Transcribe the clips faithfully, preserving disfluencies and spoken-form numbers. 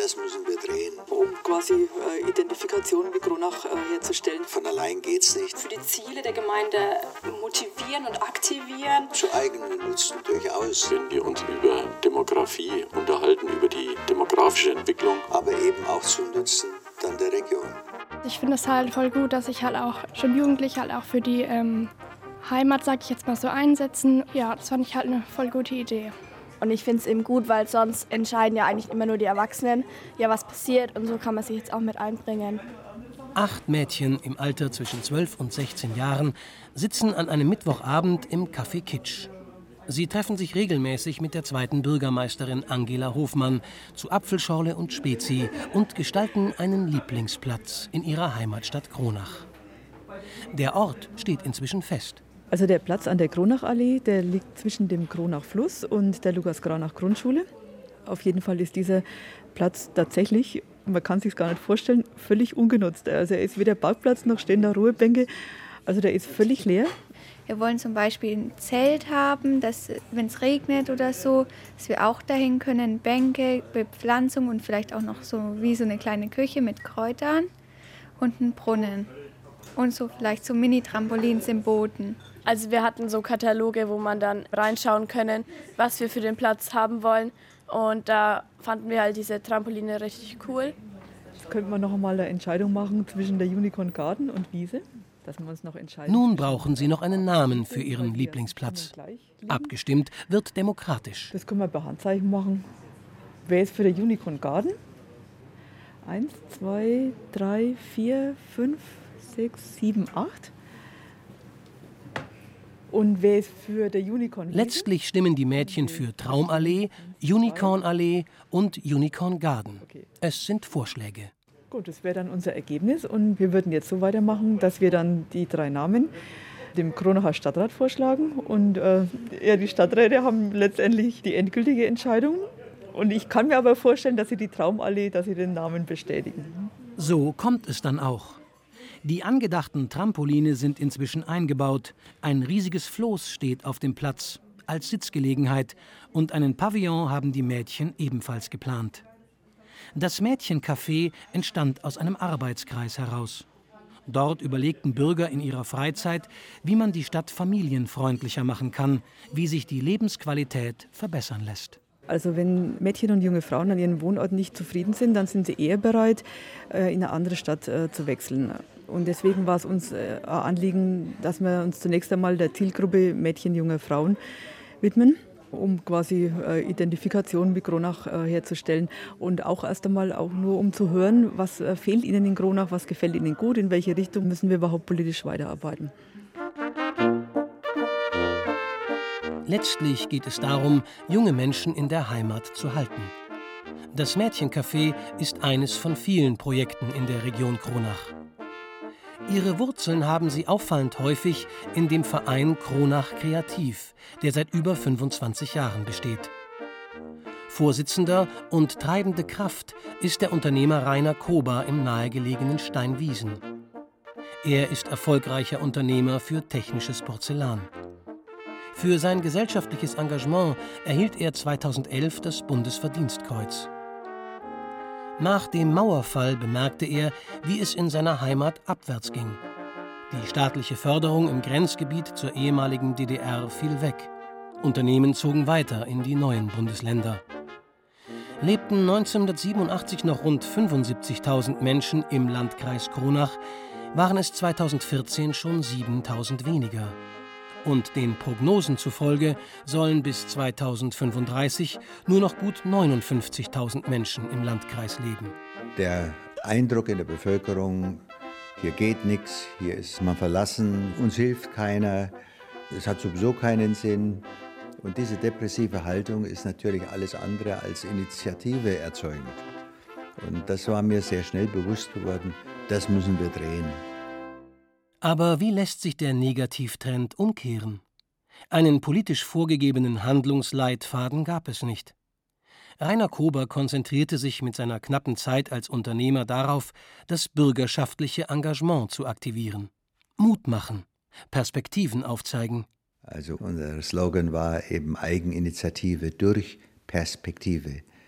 Das müssen wir drehen. Um quasi äh, Identifikation mit Kronach äh, herzustellen. Von allein geht's nicht. Für die Ziele der Gemeinde motivieren und aktivieren. Zu eigenen Nutzen durchaus. Wenn wir uns über Demografie unterhalten, über die demografische Entwicklung. Aber eben auch zu Nutzen dann der Region. Ich finde es halt voll gut, dass sich halt auch schon Jugendliche halt auch für die ähm, Heimat, sag ich jetzt mal so, einsetzen. Ja, das fand ich halt eine voll gute Idee. Und ich finde es eben gut, weil sonst entscheiden ja eigentlich immer nur die Erwachsenen, ja, was passiert. Und so kann man sich jetzt auch mit einbringen. Acht Mädchen im Alter zwischen zwölf und sechzehn Jahren sitzen an einem Mittwochabend im Café Kitsch. Sie treffen sich regelmäßig mit der zweiten Bürgermeisterin Angela Hofmann zu Apfelschorle und Spezi und gestalten einen Lieblingsplatz in ihrer Heimatstadt Kronach. Der Ort steht inzwischen fest. Also der Platz an der Kronachallee, der liegt zwischen dem Kronachfluss und der Lukas-Kronach-Grundschule. Auf jeden Fall ist dieser Platz tatsächlich, man kann es sich gar nicht vorstellen, völlig ungenutzt. Also er ist weder Parkplatz noch stehen da Ruhebänke. Also der ist völlig leer. Wir wollen zum Beispiel ein Zelt haben, dass, wenn es regnet oder so, dass wir auch dahin können, Bänke, Bepflanzung und vielleicht auch noch so wie so eine kleine Küche mit Kräutern und einen Brunnen. Und so vielleicht so Mini-Trampolins im Boden. Also wir hatten so Kataloge, wo man dann reinschauen können, was wir für den Platz haben wollen. Und da fanden wir halt diese Trampoline richtig cool. Jetzt könnte man noch einmal eine Entscheidung machen zwischen der Unicorn Garden und Wiese. Dass wir uns noch entscheiden. Nun brauchen sie noch einen Namen für ihren Lieblingsplatz. Abgestimmt wird demokratisch. Das können wir per Handzeichen machen. Wer ist für der Unicorn Garden? Eins, zwei, drei, vier, fünf, sechs, sieben, acht. Und wer ist für der Unicorn Wiese? Letztlich stimmen die Mädchen für Traumallee, Unicornallee und Unicorn Garden. Es sind Vorschläge. Gut, das wäre dann unser Ergebnis und wir würden jetzt so weitermachen, dass wir dann die drei Namen dem Kronacher Stadtrat vorschlagen und äh, ja, die Stadträte haben letztendlich die endgültige Entscheidung und ich kann mir aber vorstellen, dass sie die Traumallee, dass sie den Namen bestätigen. So kommt es dann auch. Die angedachten Trampoline sind inzwischen eingebaut, ein riesiges Floß steht auf dem Platz als Sitzgelegenheit und einen Pavillon haben die Mädchen ebenfalls geplant. Das Mädchencafé entstand aus einem Arbeitskreis heraus. Dort überlegten Bürger in ihrer Freizeit, wie man die Stadt familienfreundlicher machen kann, wie sich die Lebensqualität verbessern lässt. Also wenn Mädchen und junge Frauen an ihrem Wohnort nicht zufrieden sind, dann sind sie eher bereit, in eine andere Stadt zu wechseln. Und deswegen war es uns ein Anliegen, dass wir uns zunächst einmal der Zielgruppe Mädchen, junge Frauen widmen, um quasi äh, Identifikation mit Kronach äh, herzustellen und auch erst einmal auch nur um zu hören, was äh, fehlt Ihnen in Kronach, was gefällt Ihnen gut, in welche Richtung müssen wir überhaupt politisch weiterarbeiten. Letztlich geht es darum, junge Menschen in der Heimat zu halten. Das Mädchencafé ist eines von vielen Projekten in der Region Kronach. Ihre Wurzeln haben sie auffallend häufig in dem Verein Kronach Kreativ, der seit über fünfundzwanzig Jahren besteht. Vorsitzender und treibende Kraft ist der Unternehmer Rainer Kober im nahegelegenen Steinwiesen. Er ist erfolgreicher Unternehmer für technisches Porzellan. Für sein gesellschaftliches Engagement erhielt er zweitausendelf das Bundesverdienstkreuz. Nach dem Mauerfall bemerkte er, wie es in seiner Heimat abwärts ging. Die staatliche Förderung im Grenzgebiet zur ehemaligen D D R fiel weg. Unternehmen zogen weiter in die neuen Bundesländer. Lebten neunzehnhundertsiebenundachtzig noch rund fünfundsiebzigtausend Menschen im Landkreis Kronach, waren es zweitausendvierzehn schon siebentausend weniger. Und den Prognosen zufolge sollen bis zweitausendfünfunddreißig nur noch gut neunundfünfzigtausend Menschen im Landkreis leben. Der Eindruck in der Bevölkerung, hier geht nichts, hier ist man verlassen, uns hilft keiner, es hat sowieso keinen Sinn. Und diese depressive Haltung ist natürlich alles andere als Initiative erzeugend. Und das war mir sehr schnell bewusst geworden, das müssen wir drehen. Aber wie lässt sich der Negativtrend umkehren? Einen politisch vorgegebenen Handlungsleitfaden gab es nicht. Rainer Kober konzentrierte sich mit seiner knappen Zeit als Unternehmer darauf, das bürgerschaftliche Engagement zu aktivieren. Mut machen, Perspektiven aufzeigen. Also unser Slogan war eben Eigeninitiative durch Perspektive.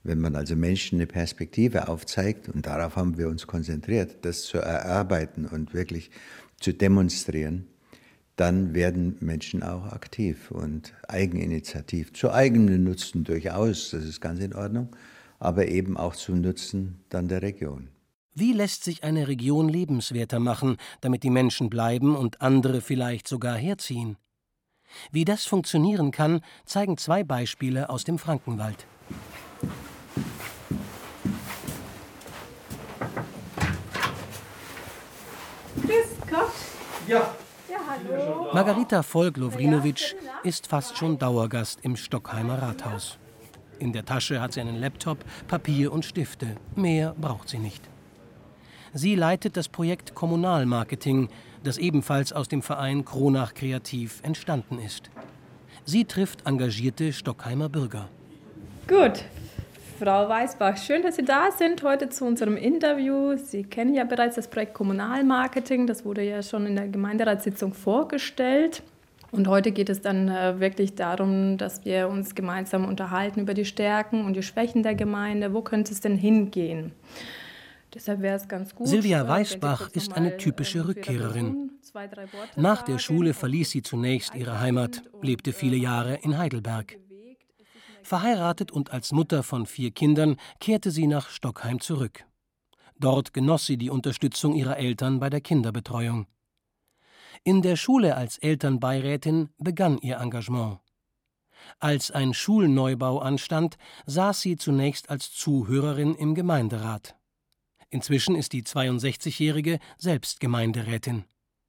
Wenn man also Menschen eine Perspektive aufzeigt, und darauf haben wir uns konzentriert, das zu erarbeiten und wirklich zu demonstrieren, dann werden Menschen auch aktiv und eigeninitiativ, zu eigenem Nutzen durchaus, das ist ganz in Ordnung, aber eben auch zum Nutzen dann der Region. Wie lässt sich eine Region lebenswerter machen, damit die Menschen bleiben und andere vielleicht sogar herziehen? Wie das funktionieren kann, zeigen zwei Beispiele aus dem Frankenwald. Grüß Gott. Ja. Ja, hallo. Margarita Volk-Lowrinowitsch ist fast schon Dauergast im Stockheimer Rathaus. In der Tasche hat sie einen Laptop, Papier und Stifte. Mehr braucht sie nicht. Sie leitet das Projekt Kommunalmarketing, das ebenfalls aus dem Verein Kronach Kreativ entstanden ist. Sie trifft engagierte Stockheimer Bürger. Gut, Frau Weißbach, schön, dass Sie da sind heute zu unserem Interview. Sie kennen ja bereits das Projekt Kommunalmarketing, das wurde ja schon in der Gemeinderatssitzung vorgestellt. Und heute geht es dann äh, wirklich darum, dass wir uns gemeinsam unterhalten über die Stärken und die Schwächen der Gemeinde. Wo könnte es denn hingehen? Deshalb wäre es ganz gut. Silvia Weißbach ist eine typische Rückkehrerin. Nach der Schule verließ sie zunächst ihre Heimat, lebte viele Jahre in Heidelberg. Verheiratet und als Mutter von vier Kindern kehrte sie nach Stockheim zurück. Dort genoss sie die Unterstützung ihrer Eltern bei der Kinderbetreuung. In der Schule als Elternbeirätin begann ihr Engagement. Als ein Schulneubau anstand, saß sie zunächst als Zuhörerin im Gemeinderat. Inzwischen ist die zweiundsechzigjährige selbst Gemeinderätin.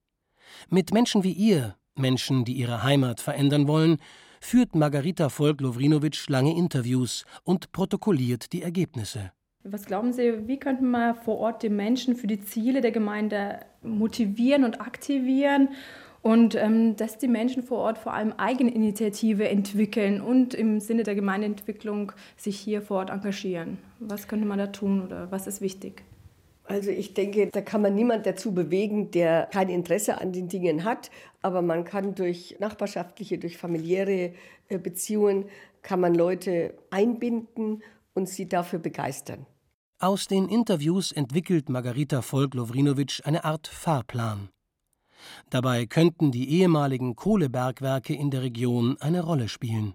Mit Menschen wie ihr, Menschen, die ihre Heimat verändern wollen, führt Margarita Volk-Lowrinowitsch lange Interviews und protokolliert die Ergebnisse. Was glauben Sie, wie könnten wir vor Ort die Menschen für die Ziele der Gemeinde motivieren und aktivieren und ähm, dass die Menschen vor Ort vor allem Eigeninitiative entwickeln und im Sinne der Gemeindeentwicklung sich hier vor Ort engagieren? Was könnte man da tun oder was ist wichtig? Also ich denke, da kann man niemand dazu bewegen, der kein Interesse an den Dingen hat. Aber man kann durch nachbarschaftliche, durch familiäre Beziehungen, kann man Leute einbinden und sie dafür begeistern. Aus den Interviews entwickelt Margarita Volk-Lowrinowitsch eine Art Fahrplan. Dabei könnten die ehemaligen Kohlebergwerke in der Region eine Rolle spielen.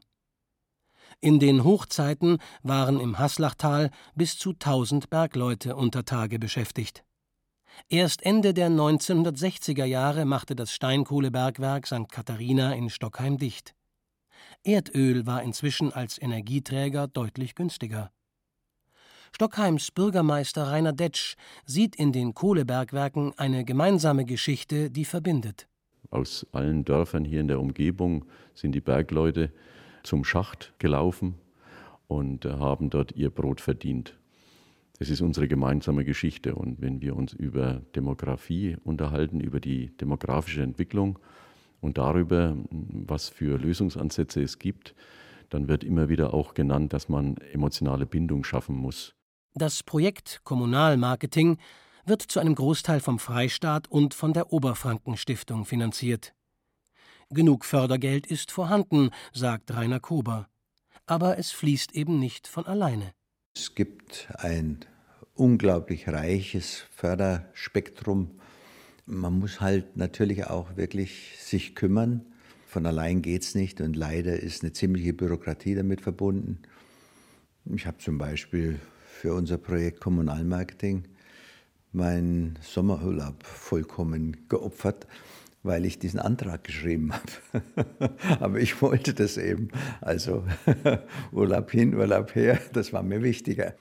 In den Hochzeiten waren im Haslachtal bis zu tausend Bergleute unter Tage beschäftigt. Erst Ende der neunzehnhundertsechziger Jahre machte das Steinkohlebergwerk Sankt Katharina in Stockheim dicht. Erdöl war inzwischen als Energieträger deutlich günstiger. Stockheims Bürgermeister Rainer Detsch sieht in den Kohlebergwerken eine gemeinsame Geschichte, die verbindet. Aus allen Dörfern hier in der Umgebung sind die Bergleute zum Schacht gelaufen und haben dort ihr Brot verdient. Das ist unsere gemeinsame Geschichte. Und wenn wir uns über Demografie unterhalten, über die demografische Entwicklung und darüber, was für Lösungsansätze es gibt, dann wird immer wieder auch genannt, dass man emotionale Bindung schaffen muss. Das Projekt Kommunalmarketing wird zu einem Großteil vom Freistaat und von der Oberfrankenstiftung finanziert. Genug Fördergeld ist vorhanden, sagt Rainer Kober. Aber es fließt eben nicht von alleine. Es gibt ein unglaublich reiches Förderspektrum. Man muss halt natürlich auch wirklich sich kümmern. Von allein geht es nicht und leider ist eine ziemliche Bürokratie damit verbunden. Ich habe zum Beispiel für unser Projekt Kommunalmarketing meinen Sommerurlaub vollkommen geopfert, weil ich diesen Antrag geschrieben habe. Aber ich wollte das eben. Also Urlaub hin, Urlaub her, das war mir wichtiger.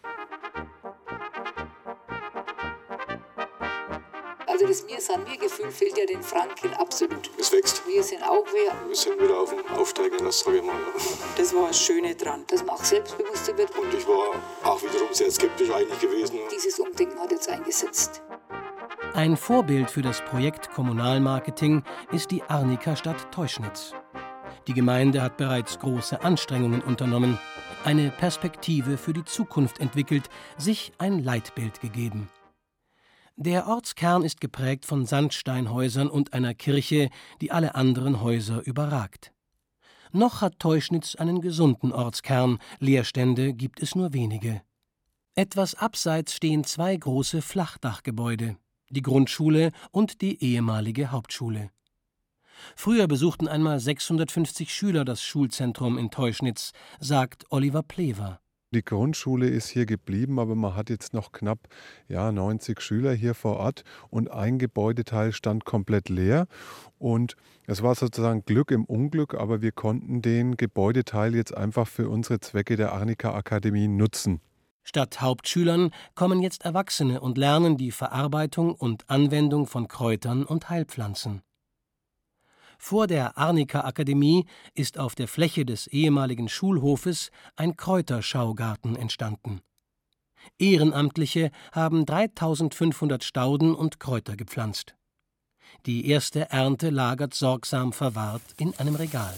Also das Wir-sind-wir-Gefühl fehlt ja den Franken absolut. Es wächst. Wir sind auch wer. Wir sind wieder auf dem Aufsteigen, das sage ich mal. Das war das Schöne dran, dass man auch selbstbewusster wird. Und ich war auch wiederum sehr skeptisch eigentlich gewesen. Dieses Umdenken hat jetzt eingesetzt. Ein Vorbild für das Projekt Kommunalmarketing ist die Arnika-Stadt Teuschnitz. Die Gemeinde hat bereits große Anstrengungen unternommen, eine Perspektive für die Zukunft entwickelt, sich ein Leitbild gegeben. Der Ortskern ist geprägt von Sandsteinhäusern und einer Kirche, die alle anderen Häuser überragt. Noch hat Teuschnitz einen gesunden Ortskern, Leerstände gibt es nur wenige. Etwas abseits stehen zwei große Flachdachgebäude, die Grundschule und die ehemalige Hauptschule. Früher besuchten einmal sechshundertfünfzig Schüler das Schulzentrum in Teuschnitz, sagt Oliver Plewer. Die Grundschule ist hier geblieben, aber man hat jetzt noch knapp ja, neunzig Schüler hier vor Ort und ein Gebäudeteil stand komplett leer. Und es war sozusagen Glück im Unglück, aber wir konnten den Gebäudeteil jetzt einfach für unsere Zwecke der Arnika-Akademie nutzen. Statt Hauptschülern kommen jetzt Erwachsene und lernen die Verarbeitung und Anwendung von Kräutern und Heilpflanzen. Vor der Arnika-Akademie ist auf der Fläche des ehemaligen Schulhofes ein Kräuterschaugarten entstanden. Ehrenamtliche haben dreitausendfünfhundert Stauden und Kräuter gepflanzt. Die erste Ernte lagert sorgsam verwahrt in einem Regal.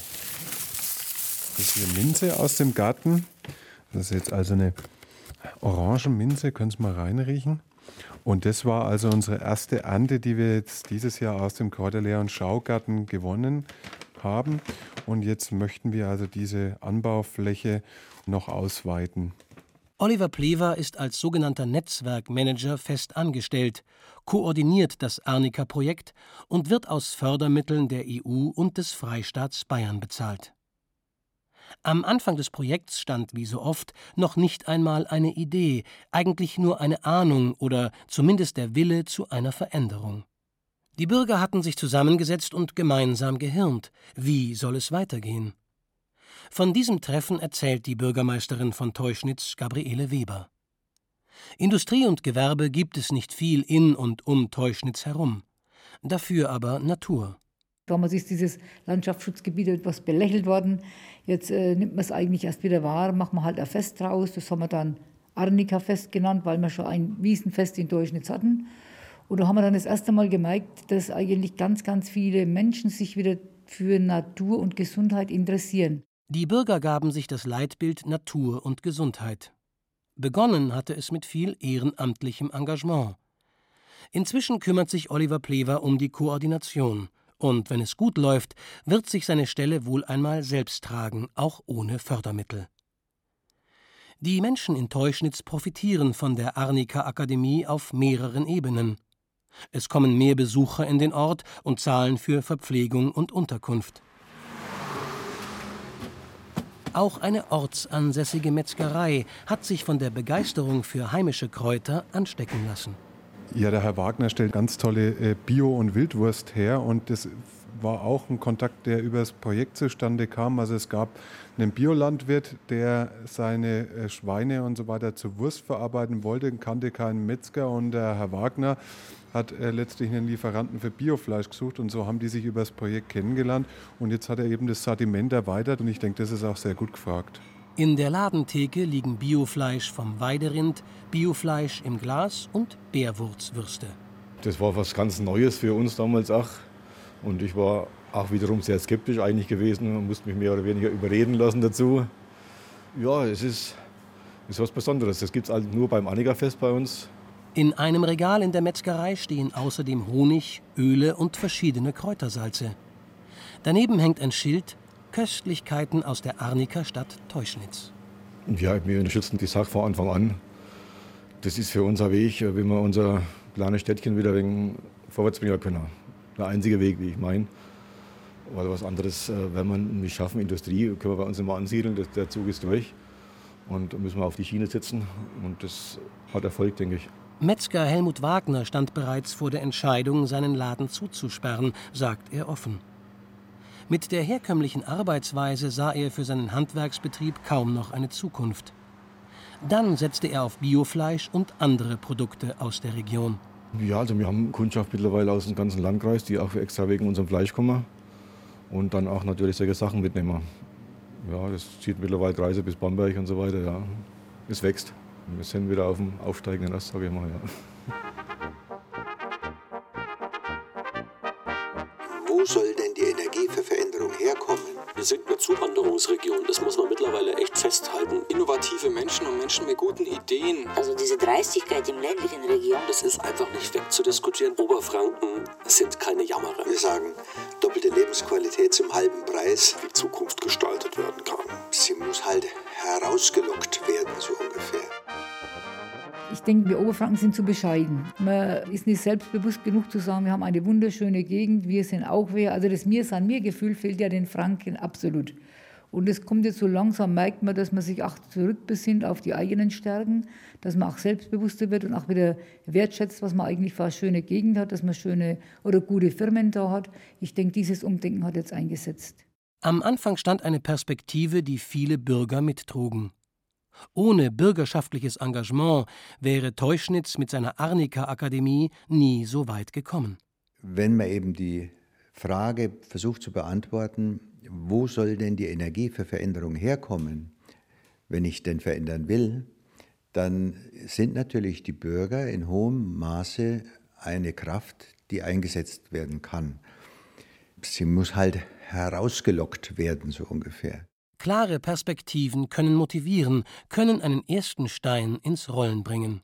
Das ist hier Minze aus dem Garten. Das ist jetzt also eine Orangenminze, können Sie mal reinriechen. Und das war also unsere erste Ernte, die wir jetzt dieses Jahr aus dem Kräuterlehr- und Schaugarten gewonnen haben. Und jetzt möchten wir also diese Anbaufläche noch ausweiten. Oliver Plewer ist als sogenannter Netzwerkmanager fest angestellt, koordiniert das Arnika-Projekt und wird aus Fördermitteln der E U und des Freistaats Bayern bezahlt. Am Anfang des Projekts stand wie so oft noch nicht einmal eine Idee, eigentlich nur eine Ahnung oder zumindest der Wille zu einer Veränderung. Die Bürger hatten sich zusammengesetzt und gemeinsam gehirnt. Wie soll es weitergehen? Von diesem Treffen erzählt die Bürgermeisterin von Teuschnitz, Gabriele Weber. Industrie und Gewerbe gibt es nicht viel in und um Teuschnitz herum. Dafür aber Natur. Damals ist dieses Landschaftsschutzgebiet etwas belächelt worden. Jetzt äh, nimmt man es eigentlich erst wieder wahr, macht man halt ein Fest draus. Das haben wir dann Arnika-Fest genannt, weil wir schon ein Wiesenfest in Teuschnitz hatten. Und da haben wir dann das erste Mal gemerkt, dass eigentlich ganz, ganz viele Menschen sich wieder für Natur und Gesundheit interessieren. Die Bürger gaben sich das Leitbild Natur und Gesundheit. Begonnen hatte es mit viel ehrenamtlichem Engagement. Inzwischen kümmert sich Oliver Plewer um die Koordination. Und wenn es gut läuft, wird sich seine Stelle wohl einmal selbst tragen, auch ohne Fördermittel. Die Menschen in Teuschnitz profitieren von der Arnika-Akademie auf mehreren Ebenen. Es kommen mehr Besucher in den Ort und zahlen für Verpflegung und Unterkunft. Auch eine ortsansässige Metzgerei hat sich von der Begeisterung für heimische Kräuter anstecken lassen. Ja, der Herr Wagner stellt ganz tolle äh, Bio- und Wildwurst her und das war auch ein Kontakt, der über das Projekt zustande kam. Also es gab einen Biolandwirt, der seine äh, Schweine und so weiter zur Wurst verarbeiten wollte, kannte keinen Metzger und der Herr Wagner hat äh, letztlich einen Lieferanten für Biofleisch gesucht und so haben die sich über das Projekt kennengelernt und jetzt hat er eben das Sortiment erweitert und ich denke, das ist auch sehr gut gefragt. In der Ladentheke liegen Biofleisch vom Weiderind, Biofleisch im Glas und Bärwurzwürste. Das war was ganz Neues für uns damals auch. Und ich war auch wiederum sehr skeptisch eigentlich gewesen und musste mich mehr oder weniger überreden lassen dazu. Ja, es ist, ist was Besonderes. Das gibt es halt nur beim Arnika-Fest bei uns. In einem Regal in der Metzgerei stehen außerdem Honig, Öle und verschiedene Kräutersalze. Daneben hängt ein Schild: Köstlichkeiten aus der Arnika-Stadt Teuschnitz. Ja, wir unterstützen die Sache von Anfang an. Das ist für unser Weg, wie wir unser kleines Städtchen wieder ein wenig vorwärts bringen können. Der einzige Weg, wie ich meine. Weil was anderes, wenn wir nicht schaffen, Industrie, können wir bei uns immer ansiedeln, das, der Zug ist durch. Und da müssen wir auf die Schiene sitzen und das hat Erfolg, denke ich. Metzger Helmut Wagner stand bereits vor der Entscheidung, seinen Laden zuzusperren, sagt er offen. Mit der herkömmlichen Arbeitsweise sah er für seinen Handwerksbetrieb kaum noch eine Zukunft. Dann setzte er auf Biofleisch und andere Produkte aus der Region. Ja, also wir haben Kundschaft mittlerweile aus dem ganzen Landkreis, die auch extra wegen unserem Fleisch kommen und dann auch natürlich solche Sachen mitnehmen. Ja, das zieht mittlerweile Kreise bis Bamberg und so weiter. Ja. Es wächst. Wir sind wieder auf dem aufsteigenden Ast, sage ich mal. Ja. Wo soll denn die Energie für Veränderung herkommen? Wir sind eine Zuwanderungsregion, das muss man mittlerweile echt festhalten. innovative Menschen und Menschen mit guten Ideen. Also diese Dreistigkeit im ländlichen Region, das ist einfach nicht wegzudiskutieren. Oberfranken sind keine Jammerer. Wir sagen, doppelte Lebensqualität zum halben Preis. Wie Zukunft gestaltet werden kann. Sie muss halt herausgelockt werden, so ungefähr. Ich denke, wir Oberfranken sind zu bescheiden. Man ist nicht selbstbewusst genug zu sagen, wir haben eine wunderschöne Gegend, wir sind auch wer. Also das Mir-San-Mir-Gefühl fehlt ja den Franken absolut. Und es kommt jetzt so langsam, merkt man, dass man sich auch zurückbesinnt auf die eigenen Stärken, dass man auch selbstbewusster wird und auch wieder wertschätzt, was man eigentlich für eine schöne Gegend hat, dass man schöne oder gute Firmen da hat. Ich denke, dieses Umdenken hat jetzt eingesetzt. Am Anfang stand eine Perspektive, die viele Bürger mittrugen. Ohne bürgerschaftliches Engagement wäre Teuschnitz mit seiner Arnika-Akademie nie so weit gekommen. Wenn man eben die Frage versucht zu beantworten, wo soll denn die Energie für Veränderung herkommen, wenn ich denn verändern will, dann sind natürlich die Bürger in hohem Maße eine Kraft, die eingesetzt werden kann. Sie muss halt herausgelockt werden, so ungefähr. Klare Perspektiven können motivieren, können einen ersten Stein ins Rollen bringen.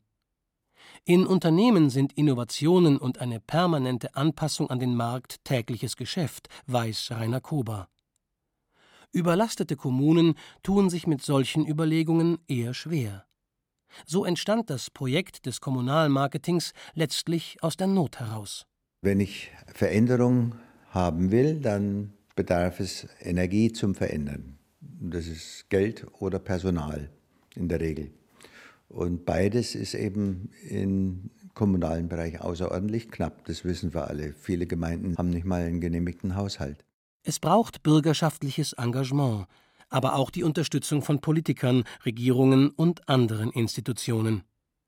In Unternehmen sind Innovationen und eine permanente Anpassung an den Markt tägliches Geschäft, weiß Rainer Kober. Überlastete Kommunen tun sich mit solchen Überlegungen eher schwer. So entstand das Projekt des Kommunalmarketings letztlich aus der Not heraus. Wenn ich Veränderung haben will, dann bedarf es Energie zum Verändern. Das ist Geld oder Personal in der Regel. Und beides ist eben im kommunalen Bereich außerordentlich knapp. Das wissen wir alle. Viele Gemeinden haben nicht mal einen genehmigten Haushalt. Es braucht bürgerschaftliches Engagement, aber auch die Unterstützung von Politikern, Regierungen und anderen Institutionen.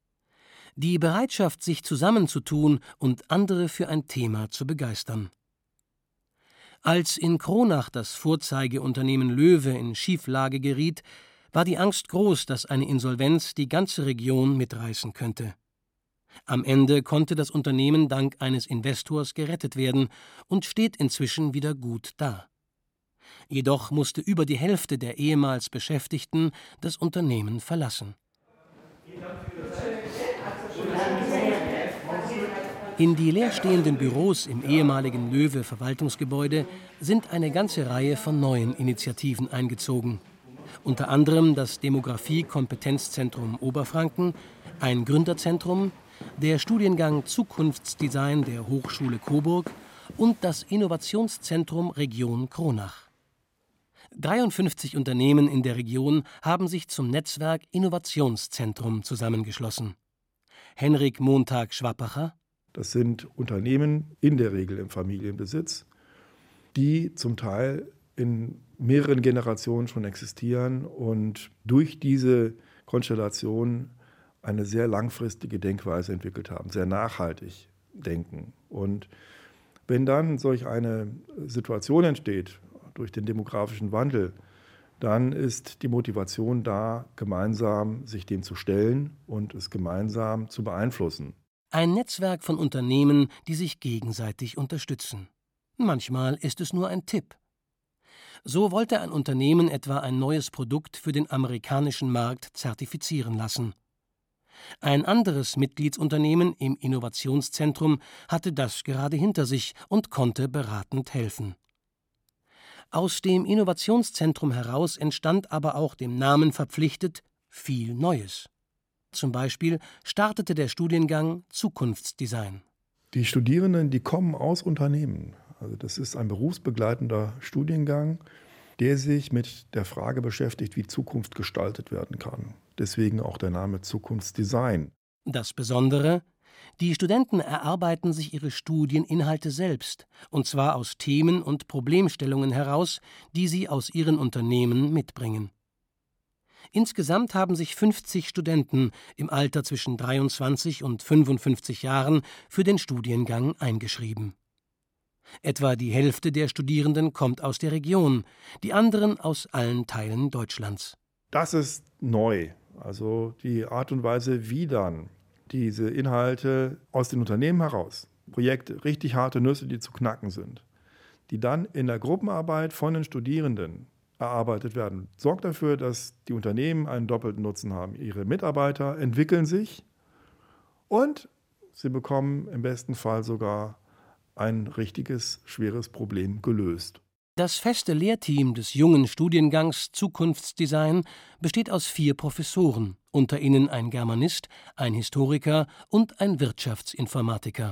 Die Bereitschaft, sich zusammenzutun und andere für ein Thema zu begeistern. Als in Kronach das Vorzeigeunternehmen Löwe in Schieflage geriet, war die Angst groß, dass eine Insolvenz die ganze Region mitreißen könnte. Am Ende konnte das Unternehmen dank eines Investors gerettet werden und steht inzwischen wieder gut da. Jedoch musste über die Hälfte der ehemals Beschäftigten das Unternehmen verlassen. In die leerstehenden Büros im ehemaligen Löwe-Verwaltungsgebäude sind eine ganze Reihe von neuen Initiativen eingezogen. Unter anderem das Demografie-Kompetenzzentrum Oberfranken, ein Gründerzentrum, der Studiengang Zukunftsdesign der Hochschule Coburg und das Innovationszentrum Region Kronach. dreiundfünfzig Unternehmen in der Region haben sich zum Netzwerk Innovationszentrum zusammengeschlossen. Henrik Montag-Schwappacher: Das sind Unternehmen, in der Regel im Familienbesitz, die zum Teil in mehreren Generationen schon existieren und durch diese Konstellation eine sehr langfristige Denkweise entwickelt haben, sehr nachhaltig denken. Und wenn dann solch eine Situation entsteht, durch den demografischen Wandel, dann ist die Motivation da, gemeinsam sich dem zu stellen und es gemeinsam zu beeinflussen. Ein Netzwerk von Unternehmen, die sich gegenseitig unterstützen. Manchmal ist es nur ein Tipp. So wollte ein Unternehmen etwa ein neues Produkt für den amerikanischen Markt zertifizieren lassen. Ein anderes Mitgliedsunternehmen im Innovationszentrum hatte das gerade hinter sich und konnte beratend helfen. Aus dem Innovationszentrum heraus entstand aber auch dem Namen verpflichtet viel Neues. Zum Beispiel startete der Studiengang Zukunftsdesign. Die Studierenden, die kommen aus Unternehmen. Also das ist ein berufsbegleitender Studiengang, der sich mit der Frage beschäftigt, wie Zukunft gestaltet werden kann. Deswegen auch der Name Zukunftsdesign. Das Besondere: Die Studenten erarbeiten sich ihre Studieninhalte selbst, und zwar aus Themen und Problemstellungen heraus, die sie aus ihren Unternehmen mitbringen. Insgesamt haben sich fünfzig Studenten im Alter zwischen dreiundzwanzig und fünfundfünfzig Jahren für den Studiengang eingeschrieben. Etwa die Hälfte der Studierenden kommt aus der Region, die anderen aus allen Teilen Deutschlands. Das ist neu. Also die Art und Weise, wie dann diese Inhalte aus den Unternehmen heraus, Projekte, richtig harte Nüsse, die zu knacken sind, die dann in der Gruppenarbeit von den Studierenden erarbeitet werden. Sorgt dafür, dass die Unternehmen einen doppelten Nutzen haben. Ihre Mitarbeiter entwickeln sich und sie bekommen im besten Fall sogar ein richtiges, schweres Problem gelöst. Das feste Lehrteam des jungen Studiengangs Zukunftsdesign besteht aus vier Professoren, unter ihnen ein Germanist, ein Historiker und ein Wirtschaftsinformatiker.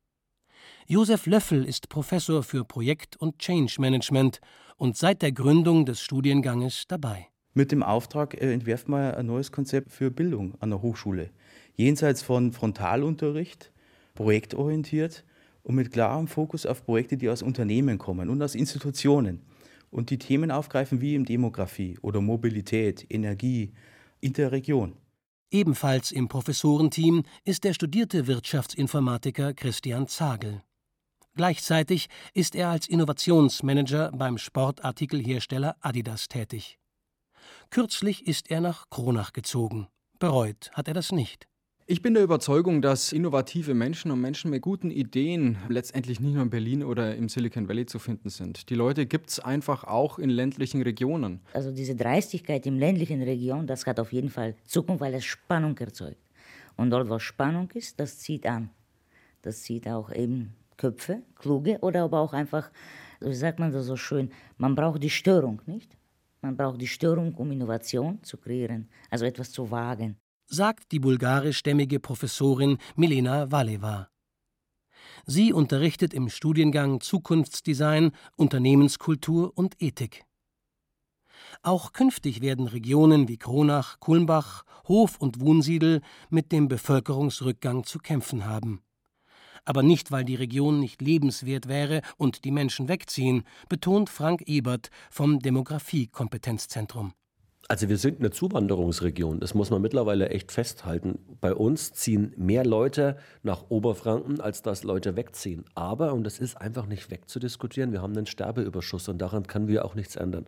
Josef Löffel ist Professor für Projekt- und Change Management und seit der Gründung des Studienganges dabei. Mit dem Auftrag äh, entwerfen wir ein neues Konzept für Bildung an der Hochschule. Jenseits von Frontalunterricht, projektorientiert und mit klarem Fokus auf Projekte, die aus Unternehmen kommen und aus Institutionen und die Themen aufgreifen wie eben Demografie oder Mobilität, Energie, Interregion. Ebenfalls im Professorenteam ist der studierte Wirtschaftsinformatiker Christian Zagel. Gleichzeitig ist er als Innovationsmanager beim Sportartikelhersteller Adidas tätig. Kürzlich ist er nach Kronach gezogen. Bereut hat er das nicht. Ich bin der Überzeugung, dass innovative Menschen und Menschen mit guten Ideen letztendlich nicht nur in Berlin oder im Silicon Valley zu finden sind. Die Leute gibt es einfach auch in ländlichen Regionen. Also diese Dreistigkeit im ländlichen Region, das hat auf jeden Fall Zukunft, weil es Spannung erzeugt. Und dort, wo Spannung ist, das zieht an. Das zieht auch eben Köpfe, kluge oder aber auch einfach, wie sagt man das so schön, man braucht die Störung, nicht? Man braucht die Störung, um Innovation zu kreieren, also etwas zu wagen. Sagt die bulgarischstämmige Professorin Milena Valeva. Sie unterrichtet im Studiengang Zukunftsdesign, Unternehmenskultur und Ethik. Auch künftig werden Regionen wie Kronach, Kulmbach, Hof und Wunsiedel mit dem Bevölkerungsrückgang zu kämpfen haben. Aber nicht, weil die Region nicht lebenswert wäre und die Menschen wegziehen, betont Frank Ebert vom Demografie-Kompetenzzentrum. Also wir sind eine Zuwanderungsregion, das muss man mittlerweile echt festhalten. Bei uns ziehen mehr Leute nach Oberfranken, als dass Leute wegziehen. Aber, und das ist einfach nicht wegzudiskutieren, wir haben einen Sterbeüberschuss und daran können wir auch nichts ändern.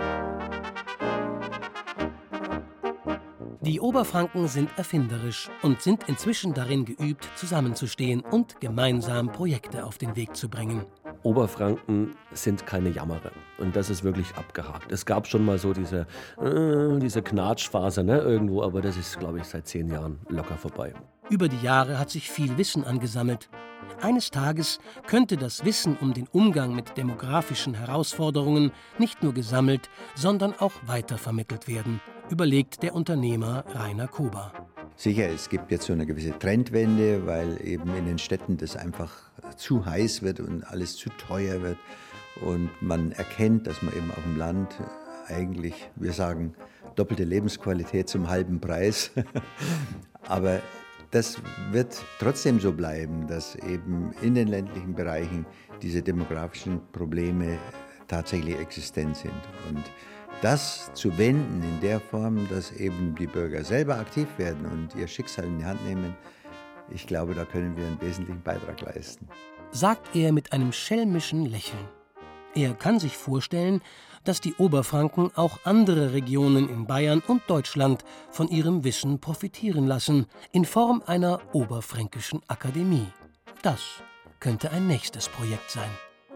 Die Oberfranken sind erfinderisch und sind inzwischen darin geübt, zusammenzustehen und gemeinsam Projekte auf den Weg zu bringen. Oberfranken sind keine Jammerer und das ist wirklich abgehakt. Es gab schon mal so diese, äh, diese Knatschphase ne, irgendwo, aber das ist, glaube ich, seit zehn Jahren locker vorbei. Über die Jahre hat sich viel Wissen angesammelt. Eines Tages könnte das Wissen um den Umgang mit demografischen Herausforderungen nicht nur gesammelt, sondern auch weitervermittelt werden, überlegt der Unternehmer Rainer Kober. Sicher, es gibt jetzt so eine gewisse Trendwende, weil eben in den Städten das einfach zu heiß wird und alles zu teuer wird. Und man erkennt, dass man eben auf dem Land eigentlich, wir sagen, doppelte Lebensqualität zum halben Preis. Aber das wird trotzdem so bleiben, dass eben in den ländlichen Bereichen diese demografischen Probleme tatsächlich existent sind. Und das zu wenden in der Form, dass eben die Bürger selber aktiv werden und ihr Schicksal in die Hand nehmen, ich glaube, da können wir einen wesentlichen Beitrag leisten. Sagt er mit einem schelmischen Lächeln. Er kann sich vorstellen, dass die Oberfranken auch andere Regionen in Bayern und Deutschland von ihrem Wissen profitieren lassen, in Form einer Oberfränkischen Akademie. Das könnte ein nächstes Projekt sein.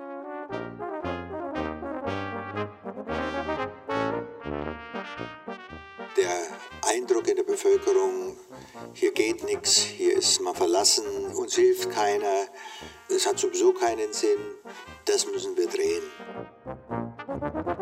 Der Eindruck in der Bevölkerung, hier geht nichts, hier ist man verlassen, uns hilft keiner, es hat sowieso keinen Sinn, das müssen wir drehen.